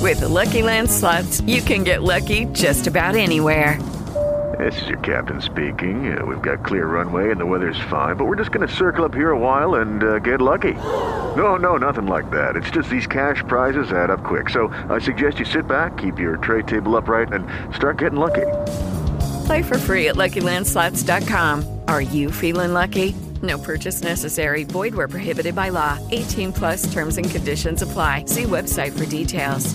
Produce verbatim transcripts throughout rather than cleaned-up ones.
With Lucky Land Slots, you can get lucky just about anywhere. This is your captain speaking. Uh, we've got clear runway and the weather's fine, but we're just going to circle up here a while and uh, get lucky. No, no, nothing like that. It's just these cash prizes add up quick. So I suggest you sit back, keep your tray table upright, and start getting lucky. Play for free at Lucky Land Slots dot com. Are you feeling lucky? No purchase necessary. Void where prohibited by law. eighteen plus terms and conditions apply. See website for details.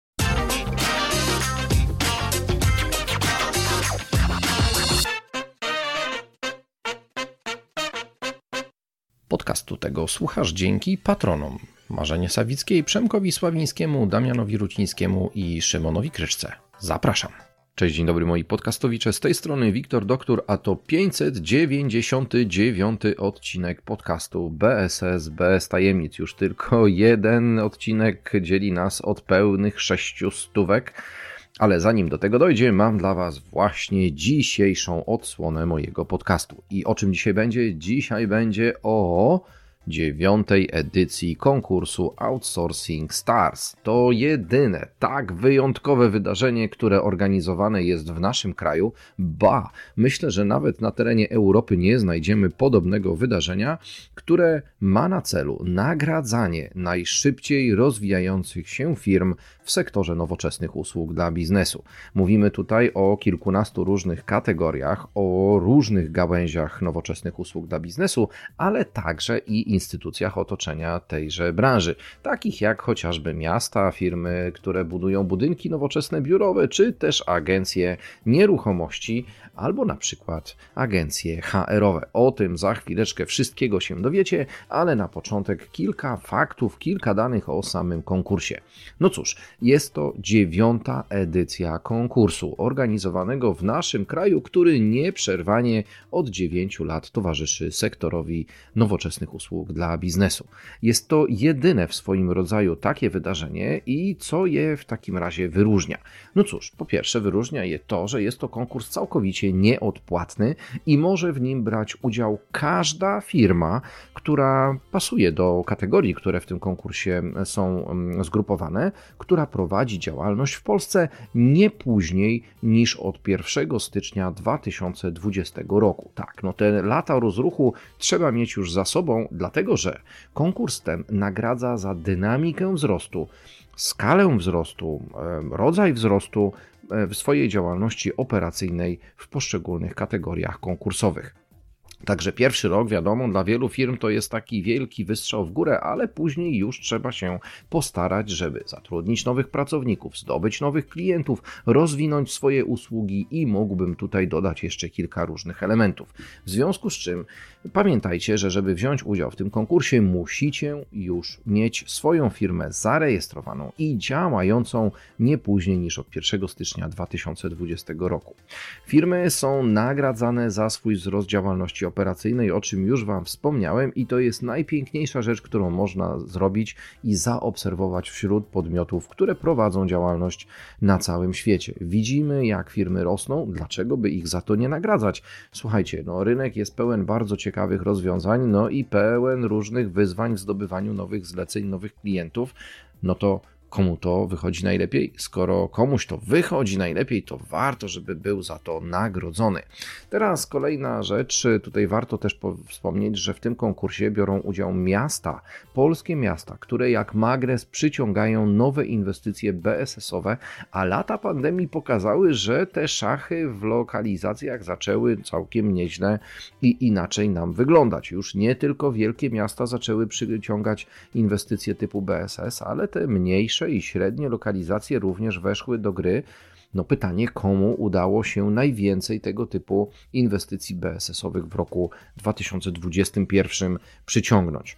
Podcastu tego słuchasz dzięki patronom Marzenie Sawickiej, Przemkowi Sławińskiemu, Damianowi Rucińskiemu i Szymonowi Kryszce. Zapraszam. Cześć, dzień dobry moi podcastowicze, z tej strony Wiktor Doktor, a to pięćset dziewięćdziesiąty dziewiąty odcinek podcastu B S S bez tajemnic. Już tylko jeden odcinek dzieli nas od pełnych sześciu stówek. Ale zanim do tego dojdzie, mam dla Was właśnie dzisiejszą odsłonę mojego podcastu. I o czym dzisiaj będzie? Dzisiaj będzie o dziewiątej edycji konkursu Outsourcing Stars. To jedyne tak wyjątkowe wydarzenie, które organizowane jest w naszym kraju. Ba, myślę, że nawet na terenie Europy nie znajdziemy podobnego wydarzenia, które ma na celu nagradzanie najszybciej rozwijających się firm w sektorze nowoczesnych usług dla biznesu. Mówimy tutaj o kilkunastu różnych kategoriach, o różnych gałęziach nowoczesnych usług dla biznesu, ale także i instytucjach otoczenia tejże branży, takich jak chociażby miasta, firmy, które budują budynki nowoczesne biurowe, czy też agencje nieruchomości, albo na przykład agencje H R-owe. O tym za chwileczkę wszystkiego się dowiecie, ale na początek kilka faktów, kilka danych o samym konkursie. No cóż, jest to dziewiąta edycja konkursu organizowanego w naszym kraju, który nieprzerwanie od dziewięciu lat towarzyszy sektorowi nowoczesnych usług dla biznesu. Jest to jedyne w swoim rodzaju takie wydarzenie i co je w takim razie wyróżnia? No cóż, po pierwsze wyróżnia je to, że jest to konkurs całkowicie nieodpłatny i może w nim brać udział każda firma, która pasuje do kategorii, które w tym konkursie są zgrupowane, która prowadzi działalność w Polsce nie później niż od pierwszego stycznia dwa tysiące dwudziestego roku. Tak, no te lata rozruchu trzeba mieć już za sobą, dlatego że konkurs ten nagradza za dynamikę wzrostu, skalę wzrostu, rodzaj wzrostu w swojej działalności operacyjnej w poszczególnych kategoriach konkursowych. Także pierwszy rok, wiadomo, dla wielu firm to jest taki wielki wystrzał w górę, ale później już trzeba się postarać, żeby zatrudnić nowych pracowników, zdobyć nowych klientów, rozwinąć swoje usługi i mógłbym tutaj dodać jeszcze kilka różnych elementów. W związku z czym pamiętajcie, że żeby wziąć udział w tym konkursie, musicie już mieć swoją firmę zarejestrowaną i działającą nie później niż od pierwszego stycznia dwa tysiące dwudziestego roku. Firmy są nagradzane za swój wzrost działalności operacyjnej, o czym już Wam wspomniałem, i to jest najpiękniejsza rzecz, którą można zrobić i zaobserwować wśród podmiotów, które prowadzą działalność na całym świecie. Widzimy, jak firmy rosną, dlaczego by ich za to nie nagradzać? Słuchajcie, no rynek jest pełen bardzo ciekawych rozwiązań, no i pełen różnych wyzwań w zdobywaniu nowych zleceń, nowych klientów, no to komu to wychodzi najlepiej? Skoro komuś to wychodzi najlepiej, to warto, żeby był za to nagrodzony. Teraz kolejna rzecz, tutaj warto też wspomnieć, że w tym konkursie biorą udział miasta, polskie miasta, które jak magnes przyciągają nowe inwestycje B S S-owe, a lata pandemii pokazały, że te szachy w lokalizacjach zaczęły całkiem nieźle i inaczej nam wyglądać. Już nie tylko wielkie miasta zaczęły przyciągać inwestycje typu B S S, ale te mniejsze i średnie lokalizacje również weszły do gry. No pytanie, komu udało się najwięcej tego typu inwestycji B S S-owych w roku dwa tysiące dwudziestym pierwszym przyciągnąć.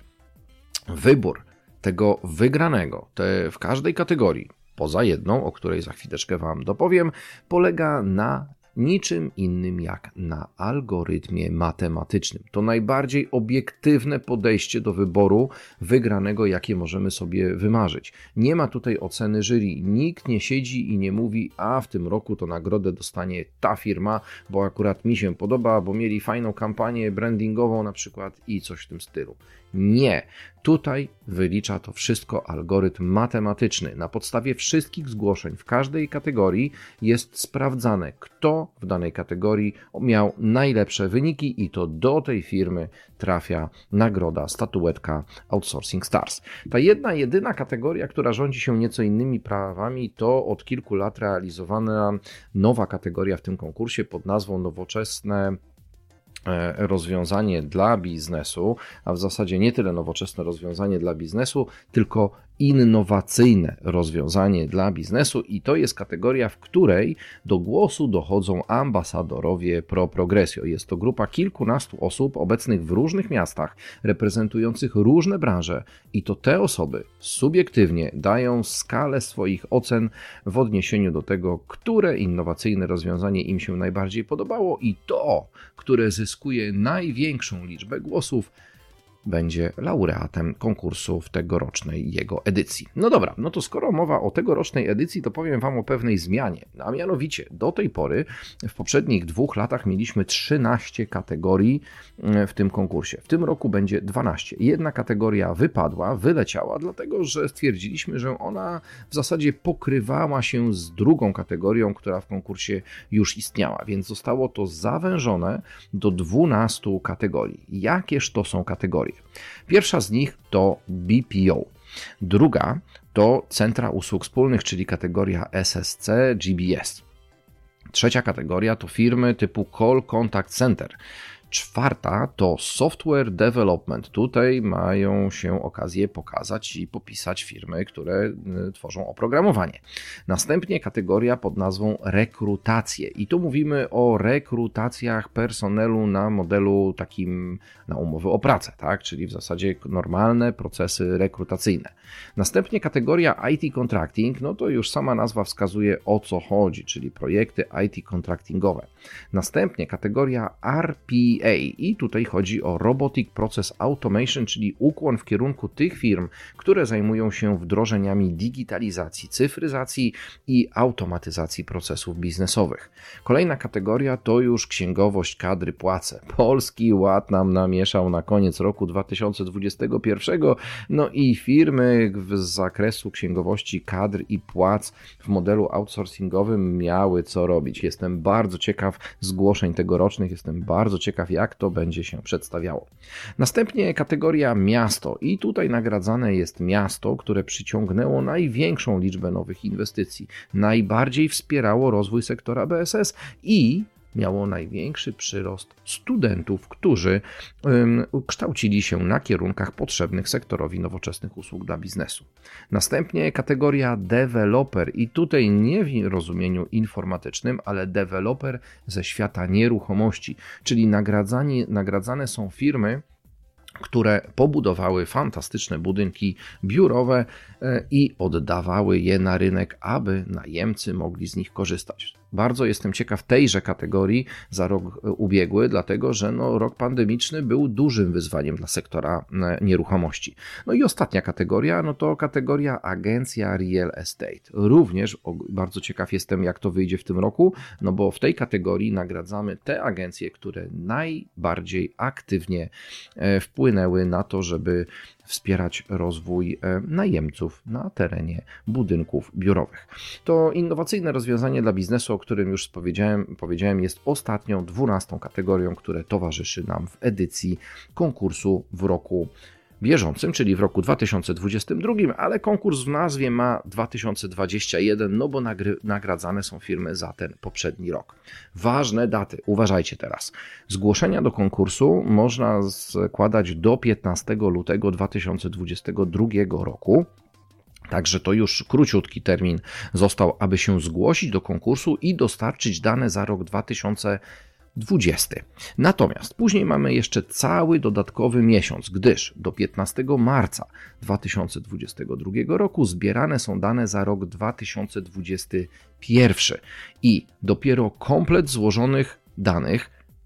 Wybór tego wygranego te w każdej kategorii, poza jedną, o której za chwileczkę Wam dopowiem, polega na niczym innym jak na algorytmie matematycznym. To najbardziej obiektywne podejście do wyboru wygranego, jakie możemy sobie wymarzyć. Nie ma tutaj oceny jury. Nikt nie siedzi i nie mówi, a w tym roku to nagrodę dostanie ta firma, bo akurat mi się podoba, bo mieli fajną kampanię brandingową na przykład i coś w tym stylu. Nie. Tutaj wylicza to wszystko algorytm matematyczny. Na podstawie wszystkich zgłoszeń w każdej kategorii jest sprawdzane, kto w danej kategorii miał najlepsze wyniki i to do tej firmy trafia nagroda, statuetka Outsourcing Stars. Ta jedna, jedyna kategoria, która rządzi się nieco innymi prawami, to od kilku lat realizowana nowa kategoria w tym konkursie pod nazwą Nowoczesne rozwiązanie dla biznesu, a w zasadzie nie tyle nowoczesne rozwiązanie dla biznesu, tylko innowacyjne rozwiązanie dla biznesu i to jest kategoria, w której do głosu dochodzą ambasadorowie Pro Progressio. Jest to grupa kilkunastu osób obecnych w różnych miastach, reprezentujących różne branże i to te osoby subiektywnie dają skalę swoich ocen w odniesieniu do tego, które innowacyjne rozwiązanie im się najbardziej podobało i to, które zyskuje największą liczbę głosów, będzie laureatem konkursu w tegorocznej jego edycji. No dobra, no to skoro mowa o tegorocznej edycji, to powiem Wam o pewnej zmianie. A mianowicie do tej pory w poprzednich dwóch latach mieliśmy trzynaście kategorii w tym konkursie. W tym roku będzie dwanaście. Jedna kategoria wypadła, wyleciała, dlatego że stwierdziliśmy, że ona w zasadzie pokrywała się z drugą kategorią, która w konkursie już istniała, więc zostało to zawężone do dwunastu kategorii. Jakież to są kategorie? Pierwsza z nich to B P O. Druga to Centra Usług Wspólnych, czyli kategoria S S C, G B S. Trzecia kategoria to firmy typu Call Contact Center. Czwarta to Software Development. Tutaj mają się okazję pokazać i popisać firmy, które tworzą oprogramowanie. Następnie kategoria pod nazwą Rekrutacje. I tu mówimy o rekrutacjach personelu na modelu takim na umowy o pracę, tak? Czyli w zasadzie normalne procesy rekrutacyjne. Następnie kategoria I T Contracting, no to już sama nazwa wskazuje o co chodzi, czyli projekty I T contractingowe. Następnie kategoria R P A i tutaj chodzi o Robotic Process Automation, czyli ukłon w kierunku tych firm, które zajmują się wdrożeniami digitalizacji, cyfryzacji i automatyzacji procesów biznesowych. Kolejna kategoria to już księgowość, kadry, płace. Polski Ład nam namieszał na koniec roku dwa tysiące dwudziestego pierwszego, no i firmy z zakresu księgowości, kadr i płac w modelu outsourcingowym miały co robić. Jestem bardzo ciekaw zgłoszeń tegorocznych, jestem bardzo ciekaw, jak to będzie się przedstawiało. Następnie kategoria miasto i tutaj nagradzane jest miasto, które przyciągnęło największą liczbę nowych inwestycji, najbardziej wspierało rozwój sektora B S S i miało największy przyrost studentów, którzy ym, kształcili się na kierunkach potrzebnych sektorowi nowoczesnych usług dla biznesu. Następnie kategoria deweloper i tutaj nie w rozumieniu informatycznym, ale deweloper ze świata nieruchomości, czyli nagradzani, nagradzane są firmy, które pobudowały fantastyczne budynki biurowe i oddawały je na rynek, aby najemcy mogli z nich korzystać. Bardzo jestem ciekaw tejże kategorii za rok ubiegły, dlatego że no, rok pandemiczny był dużym wyzwaniem dla sektora nieruchomości. No i ostatnia kategoria, no to kategoria agencja real estate. Również bardzo ciekaw jestem, jak to wyjdzie w tym roku, no bo w tej kategorii nagradzamy te agencje, które najbardziej aktywnie wpłynęły na to, żeby wspierać rozwój najemców na terenie budynków biurowych. To innowacyjne rozwiązanie dla biznesu, o którym już powiedziałem, powiedziałem jest ostatnią, dwunastą kategorią, które towarzyszy nam w edycji konkursu w roku bieżącym, czyli w roku dwa tysiące dwudziestym drugim, ale konkurs w nazwie ma dwa tysiące dwudziesty pierwszy, no bo nagry, nagradzane są firmy za ten poprzedni rok. Ważne daty, uważajcie teraz. Zgłoszenia do konkursu można składać do piętnastego lutego dwa tysiące dwudziestego drugiego roku. Także to już króciutki termin został, aby się zgłosić do konkursu i dostarczyć dane za rok dwa tysiące dwudziesty. Natomiast później mamy jeszcze cały dodatkowy miesiąc, gdyż do piętnastego marca dwa tysiące dwudziestego drugiego roku zbierane są dane za rok dwa tysiące dwudziesty pierwszy i dopiero komplet złożonych danych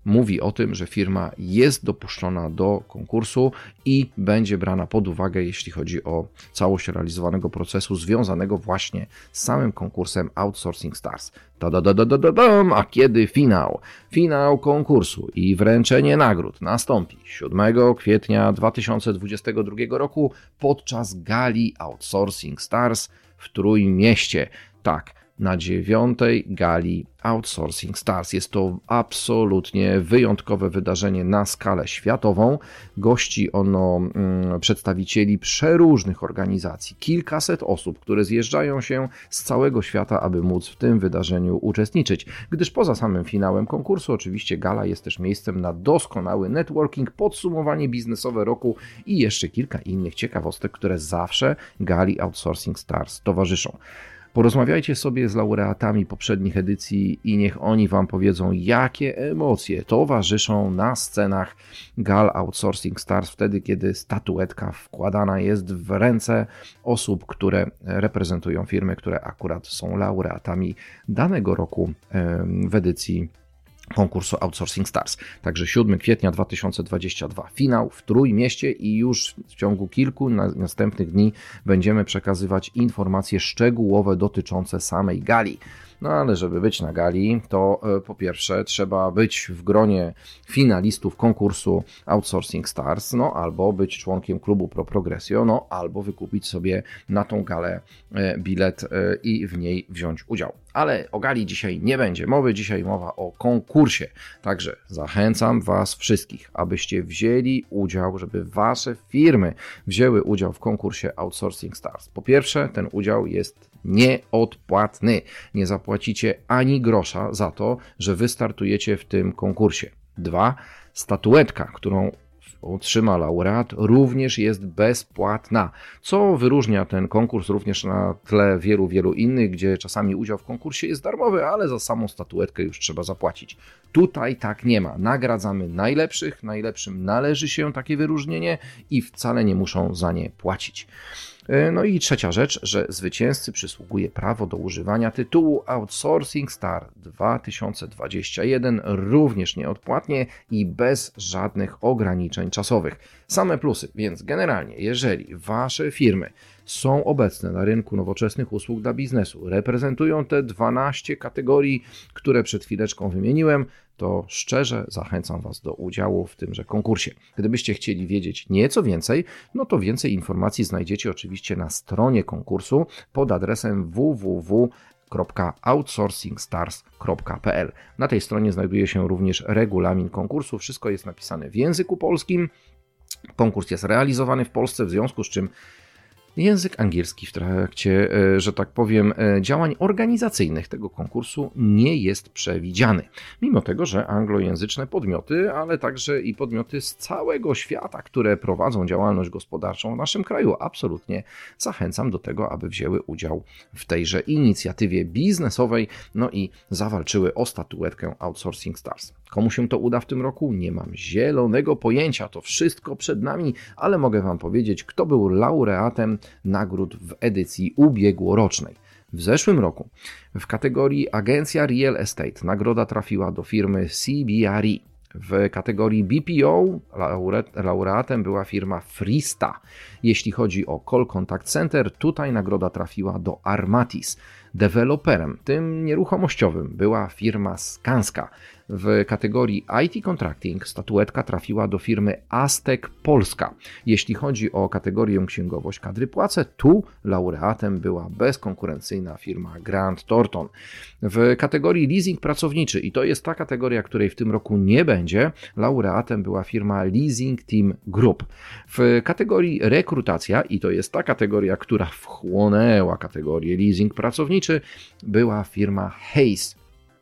mówi o tym, że firma jest dopuszczona do konkursu i będzie brana pod uwagę, jeśli chodzi o całość realizowanego procesu związanego właśnie z samym konkursem Outsourcing Stars. Da, da, da, da, da, da, a kiedy finał? Finał konkursu i wręczenie nagród nastąpi siódmego kwietnia dwa tysiące dwudziestego drugiego roku podczas gali Outsourcing Stars w Trójmieście. Tak, na dziewiątej gali Outsourcing Stars. Jest to absolutnie wyjątkowe wydarzenie na skalę światową. Gości ono mm, przedstawicieli przeróżnych organizacji, kilkaset osób, które zjeżdżają się z całego świata, aby móc w tym wydarzeniu uczestniczyć. Gdyż poza samym finałem konkursu, oczywiście gala jest też miejscem na doskonały networking, podsumowanie biznesowe roku i jeszcze kilka innych ciekawostek, które zawsze gali Outsourcing Stars towarzyszą. Porozmawiajcie sobie z laureatami poprzednich edycji i niech oni Wam powiedzą, jakie emocje towarzyszą na scenach gal Outsourcing Stars wtedy, kiedy statuetka wkładana jest w ręce osób, które reprezentują firmy, które akurat są laureatami danego roku w edycji konkursu Outsourcing Stars. Także siódmego kwietnia dwa tysiące dwudziestego drugiego finał w Trójmieście i już w ciągu kilku następnych dni będziemy przekazywać informacje szczegółowe dotyczące samej gali. No ale żeby być na gali, to po pierwsze trzeba być w gronie finalistów konkursu Outsourcing Stars, no albo być członkiem klubu Pro Progressio, no albo wykupić sobie na tą galę bilet i w niej wziąć udział. Ale o gali dzisiaj nie będzie mowy, dzisiaj mowa o konkursie. Także zachęcam Was wszystkich, abyście wzięli udział, żeby Wasze firmy wzięły udział w konkursie Outsourcing Stars. Po pierwsze, ten udział jest nieodpłatny. Nie zapłacicie ani grosza za to, że wystartujecie w tym konkursie. Dwa, statuetka, którą otrzyma laureat, również jest bezpłatna, co wyróżnia ten konkurs również na tle wielu, wielu innych, gdzie czasami udział w konkursie jest darmowy, ale za samą statuetkę już trzeba zapłacić. Tutaj tak nie ma. Nagradzamy najlepszych, najlepszym należy się takie wyróżnienie i wcale nie muszą za nie płacić. No i trzecia rzecz, że zwycięzcy przysługuje prawo do używania tytułu Outsourcing Star dwa tysiące dwudziesty pierwszy również nieodpłatnie i bez żadnych ograniczeń czasowych. Same plusy, więc generalnie jeżeli Wasze firmy są obecne na rynku nowoczesnych usług dla biznesu, reprezentują te dwanaście kategorii, które przed chwileczką wymieniłem, to szczerze zachęcam Was do udziału w tymże konkursie. Gdybyście chcieli wiedzieć nieco więcej, no to więcej informacji znajdziecie oczywiście na stronie konkursu pod adresem w w w kropka outsourcing stars kropka p l. Na tej stronie znajduje się również regulamin konkursu. Wszystko jest napisane w języku polskim. Konkurs jest realizowany w Polsce, w związku z czym język angielski w trakcie, że tak powiem, działań organizacyjnych tego konkursu nie jest przewidziany. Mimo tego, że anglojęzyczne podmioty, ale także i podmioty z całego świata, które prowadzą działalność gospodarczą w naszym kraju, absolutnie zachęcam do tego, aby wzięły udział w tejże inicjatywie biznesowej, no i zawalczyły o statuetkę Outsourcing Stars. Komu się to uda w tym roku? Nie mam zielonego pojęcia, to wszystko przed nami, ale mogę Wam powiedzieć, kto był laureatem nagród w edycji ubiegłorocznej. W zeszłym roku w kategorii Agencja Real Estate nagroda trafiła do firmy C B R E. W kategorii B P O laureatem była firma Frista. Jeśli chodzi o Call Contact Center, tutaj nagroda trafiła do Armatis. Deweloperem, tym nieruchomościowym, była firma Skanska. W kategorii I T Contracting statuetka trafiła do firmy Aztec Polska. Jeśli chodzi o kategorię księgowość kadry płace, tu laureatem była bezkonkurencyjna firma Grant Thornton. W kategorii leasing pracowniczy, i to jest ta kategoria, której w tym roku nie będzie, laureatem była firma Leasing Team Group. W kategorii rekrutacja, i to jest ta kategoria, która wchłonęła kategorię leasing pracowniczy, była firma Hayes.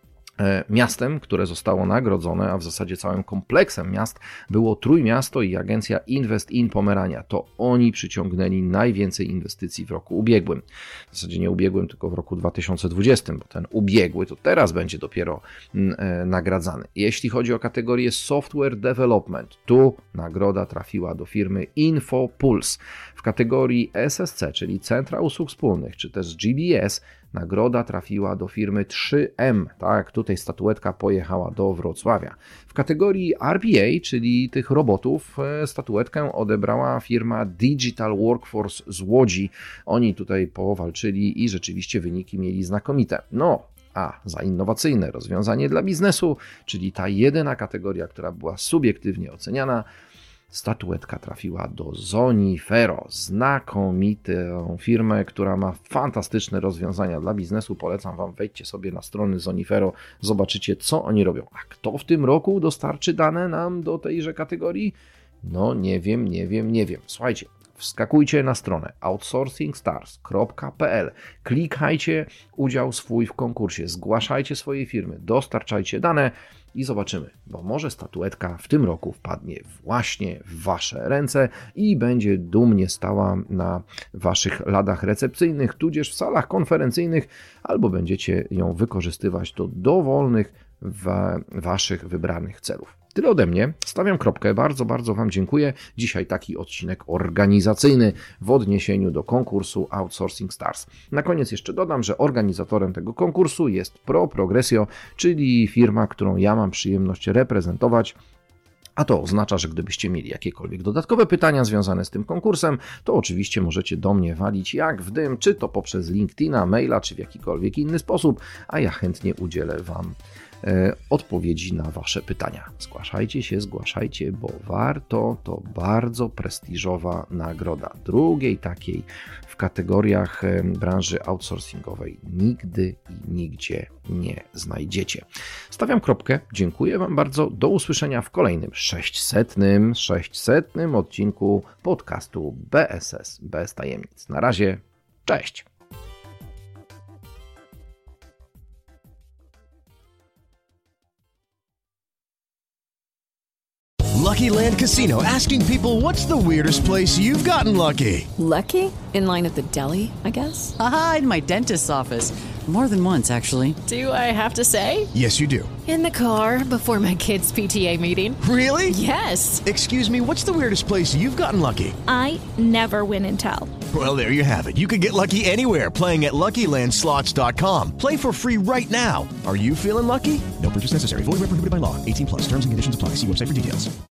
Miastem, które zostało nagrodzone, a w zasadzie całym kompleksem miast, było Trójmiasto i agencja Invest in Pomerania. To oni przyciągnęli najwięcej inwestycji w roku ubiegłym. W zasadzie nie ubiegłym, tylko w roku dwa tysiące dwudziestym, bo ten ubiegły to teraz będzie dopiero e, nagradzany. Jeśli chodzi o kategorię Software Development, tu nagroda trafiła do firmy InfoPulse. W kategorii S S C, czyli Centra Usług Wspólnych, czy też G B S, nagroda trafiła do firmy trzy M, tak, tutaj statuetka pojechała do Wrocławia. W kategorii R P A, czyli tych robotów, statuetkę odebrała firma Digital Workforce z Łodzi. Oni tutaj powalczyli i rzeczywiście wyniki mieli znakomite. No, a za innowacyjne rozwiązanie dla biznesu, czyli ta jedyna kategoria, która była subiektywnie oceniana, statuetka trafiła do Zonifero, znakomitą firmę, która ma fantastyczne rozwiązania dla biznesu. Polecam Wam, wejdźcie sobie na strony Zonifero, zobaczycie, co oni robią. A kto w tym roku dostarczy dane nam do tejże kategorii? No nie wiem, nie wiem, nie wiem. Słuchajcie, wskakujcie na stronę outsourcing stars kropka p l, klikajcie udział swój w konkursie, zgłaszajcie swoje firmy, dostarczajcie dane i zobaczymy, bo może statuetka w tym roku wpadnie właśnie w Wasze ręce i będzie dumnie stała na Waszych ladach recepcyjnych, tudzież w salach konferencyjnych, albo będziecie ją wykorzystywać do dowolnych wa- Waszych wybranych celów. Tyle ode mnie. Stawiam kropkę. Bardzo, bardzo Wam dziękuję. Dzisiaj taki odcinek organizacyjny w odniesieniu do konkursu Outsourcing Stars. Na koniec jeszcze dodam, że organizatorem tego konkursu jest Pro Progressio, czyli firma, którą ja mam przyjemność reprezentować. A to oznacza, że gdybyście mieli jakiekolwiek dodatkowe pytania związane z tym konkursem, to oczywiście możecie do mnie walić jak w dym, czy to poprzez LinkedIna, maila, czy w jakikolwiek inny sposób, a ja chętnie udzielę Wam odpowiedzi na Wasze pytania. Zgłaszajcie się, zgłaszajcie, bo warto, to bardzo prestiżowa nagroda. Drugiej takiej w kategoriach branży outsourcingowej nigdy i nigdzie nie znajdziecie. Stawiam kropkę, dziękuję Wam bardzo, do usłyszenia w kolejnym sześćsetnym, sześćsetnym odcinku podcastu B S S bez tajemnic. Na razie, cześć! Lucky Land Casino, asking people, what's the weirdest place you've gotten lucky? Lucky? In line at the deli, I guess? Aha, in my dentist's office. More than once, actually. Do I have to say? Yes, you do. In the car before my kids' P T A meeting. Really? Yes. Excuse me, what's the weirdest place you've gotten lucky? I never win and tell. Well, there you have it. You can get lucky anywhere, playing at Lucky Land Slots dot com. Play for free right now. Are you feeling lucky? No purchase necessary. Void where prohibited by law. eighteen plus. Terms and conditions apply. See website for details.